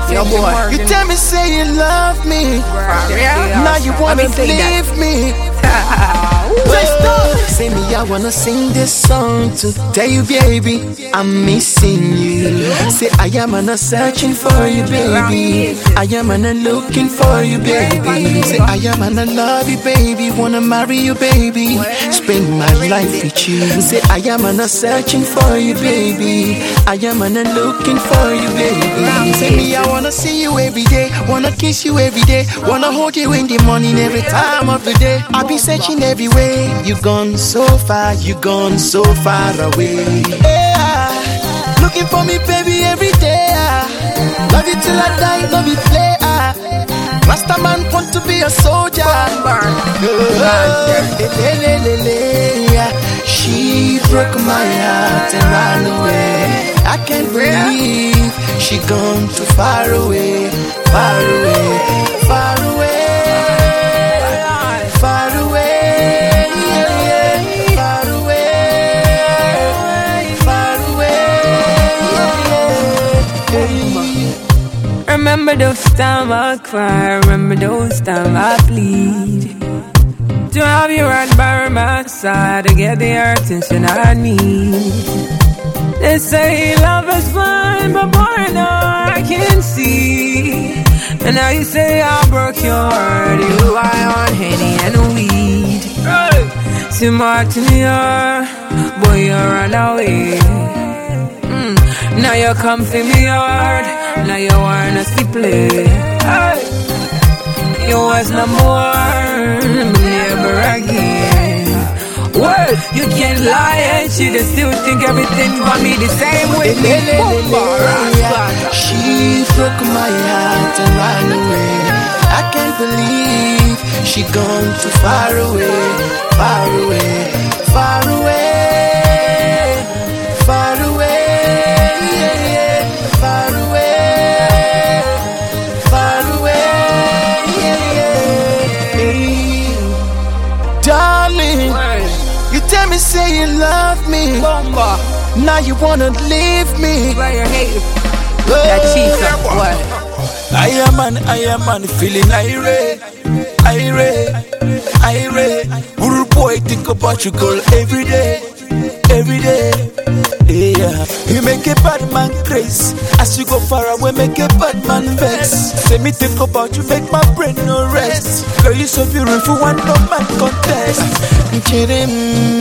Your boy. You tell me say you love me. Now you wanna leave me. Say me, I wanna sing this song to tell you, baby, I'm missing you. Say I am not searching for you, baby. I am not looking for you, baby. Say I am not love you, baby. Wanna marry you, baby. Spend my life with you. Say I am not searching for you, baby. I am not looking for you, baby. Say me, I wanna see you every day. Wanna kiss you every day. Wanna hold you in the morning every time of the day. I be searching everywhere. You gone so far, you gone so far away. Yeah. Looking for me, baby, every day. Love you till I die, love you play. Master man want to be a soldier. She broke my heart and ran away. I can't believe she gone too far away, far away, far away, far away. Remember those times I cry, remember those times I plead. To have you right by my side, to get the attention I need. They say love is blind, but boy, now I can see. And now you say I broke your heart, you lie on Henny and weed. Too much in your boy, you run away. Now you come for me hard. Now you wanna see play. You was no more, never again. Well, you can't lie and she just still think everything gonna be the same with me. She broke my heart and ran away. I can't believe she gone too far away, far away, far away, far away. Darling, you tell me say you love me. Now you wanna leave me. That cheater, what? I am man, feeling irate, irate. Little boy, think about you, girl, every day, every day. Yeah, you make a bad man crazy. As you go far away, make a bad man vex. Say me think about you, make my brain no rest. Girl, you so beautiful, one no man contest. Cherem,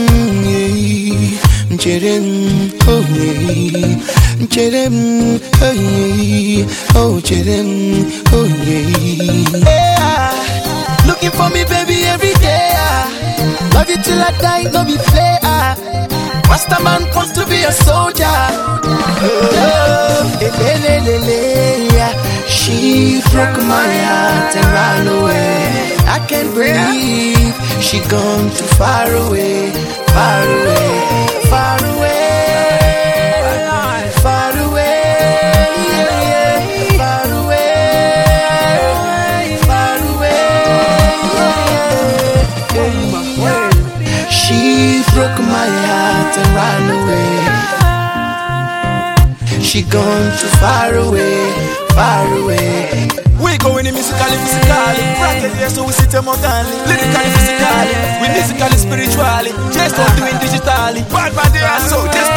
oh yeah, cherem, oh yeah, oh cherem, oh yeah. Looking for me, baby, every day. Love you till I die, love you play. Master man wants to be a soldier. She broke my heart and ran away. I can't breathe. She gone too far away, far away, far away, far away, far away, far away. She broke my heart and ran away. She gone too far away, far away. We going in musically, physically. Bracket here, so we sit emotionally. Lyrically, physically. We musically, spiritually. Just don't do it digitally. Bad man, they are so just